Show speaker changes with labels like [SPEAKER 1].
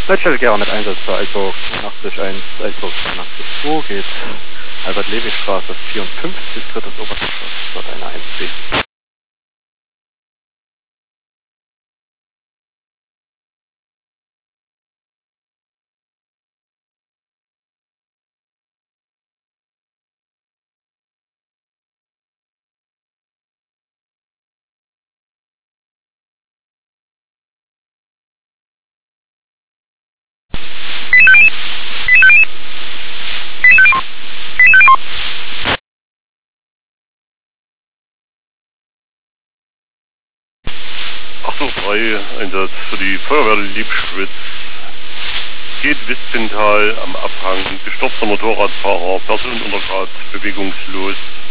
[SPEAKER 1] Leitstelle Gera mit Einsatz für Altburg 81, Altburg 82 geht Albert-Levi-Straße 54, drittes Obergeschoss, dort eine 1B.
[SPEAKER 2] Einsatz für die Feuerwehr Liebschwitz. Geht Wispintal am Abhang, gestürzter Motorradfahrer, Personenuntergrad, bewegungslos.